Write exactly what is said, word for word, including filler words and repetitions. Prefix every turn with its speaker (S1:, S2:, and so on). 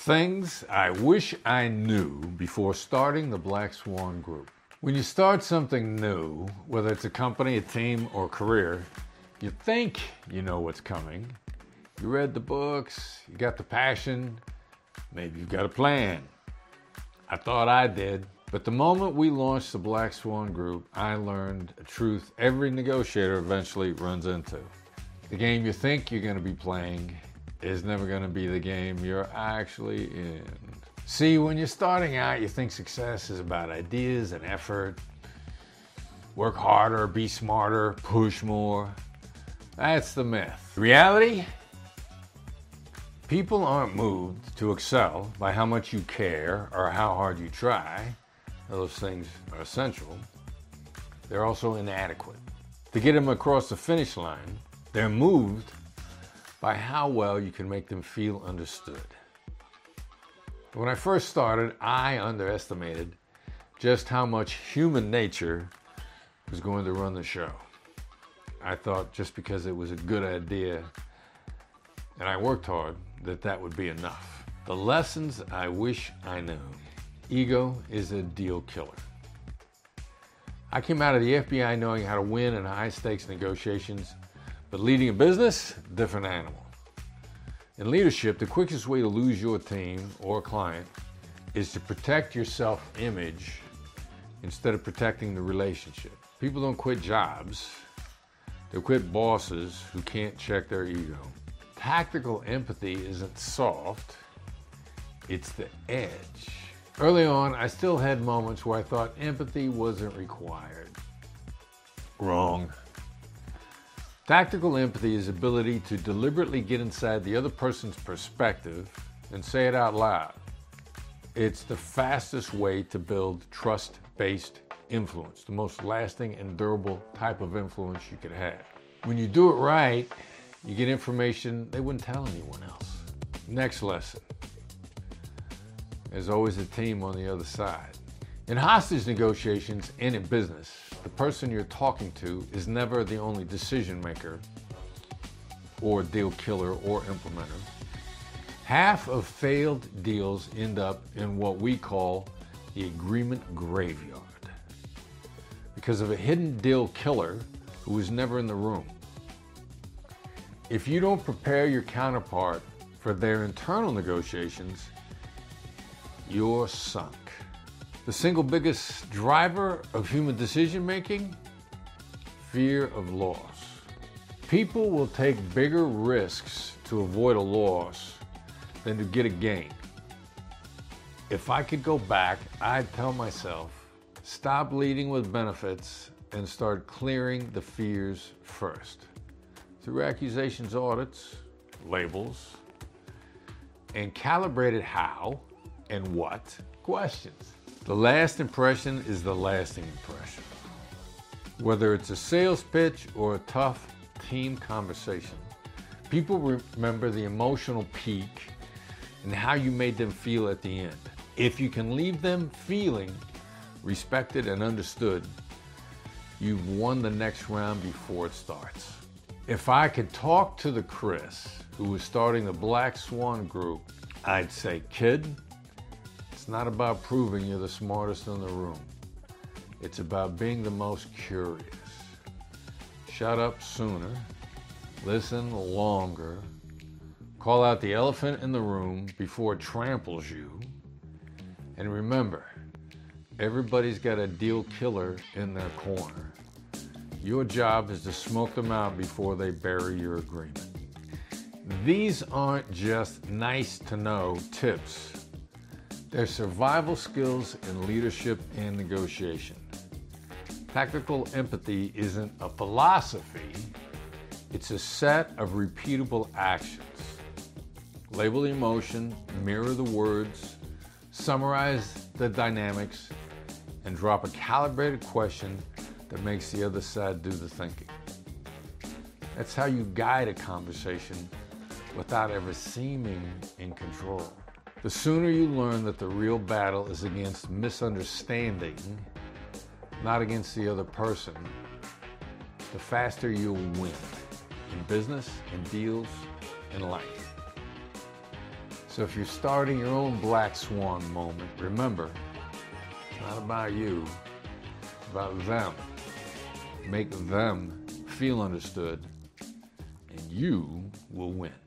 S1: Things I wish I knew before starting the Black Swan Group. When you start something new, whether it's a company, a team, or a career, you think you know what's coming. You read the books, you got the passion, maybe you've got a plan. I thought I did, but the moment we launched the Black Swan Group, I learned a truth every negotiator eventually runs into. The game you think you're going to be playing is never going to be the game you're actually in. See, when you're starting out, you think success is about ideas and effort. Work harder, be smarter, push more. That's the myth. Reality? People aren't moved to excel by how much you care or how hard you try. Those things are essential. They're also inadequate. To get them across the finish line, they're moved by how well you can make them feel understood. When I first started, I underestimated just how much human nature was going to run the show. I thought just because it was a good idea and I worked hard, that that would be enough. The lessons I wish I knew. Ego is a deal killer. I came out of the F B I knowing how to win in high stakes negotiations, but leading a business, different animal. In leadership, the quickest way to lose your team or client is to protect your self-image instead of protecting the relationship. People don't quit jobs. They quit bosses who can't check their ego. Tactical empathy isn't soft, it's the edge. Early on, I still had moments where I thought empathy wasn't required. Wrong. Tactical empathy is the ability to deliberately get inside the other person's perspective and say it out loud. It's the fastest way to build trust-based influence, the most lasting and durable type of influence you could have. When you do it right, you get information they wouldn't tell anyone else. Next lesson. There's always a team on the other side. In hostage negotiations and in business, the person you're talking to is never the only decision maker or deal killer or implementer. Half of failed deals end up in what we call the agreement graveyard because of a hidden deal killer who was never in the room. If you don't prepare your counterpart for their internal negotiations, you're sunk. The single biggest driver of human decision making? Fear of loss. People will take bigger risks to avoid a loss than to get a gain. If I could go back, I'd tell myself, stop leading with benefits and start clearing the fears first. Through accusations, audits, labels, and calibrated how and what questions. The last impression is the lasting impression. Whether it's a sales pitch or a tough team conversation, people remember the emotional peak and how you made them feel at the end. If you can leave them feeling respected and understood, you've won the next round before it starts. If I could talk to the Chris who was starting the Black Swan Group, I'd say, kid, it's not about proving you're the smartest in the room. It's about being the most curious. Shut up sooner, listen longer, call out the elephant in the room before it tramples you, and remember, everybody's got a deal killer in their corner. Your job is to smoke them out before they bury your agreement. These aren't just nice to know tips. They're survival skills in leadership and negotiation. Tactical empathy isn't a philosophy, it's a set of repeatable actions. Label the emotion, mirror the words, summarize the dynamics, and drop a calibrated question that makes the other side do the thinking. That's how you guide a conversation without ever seeming in control. The sooner you learn that the real battle is against misunderstanding, not against the other person, the faster you'll win in business, in deals, in life. So if you're starting your own black swan moment, remember, it's not about you, it's about them. Make them feel understood, and you will win.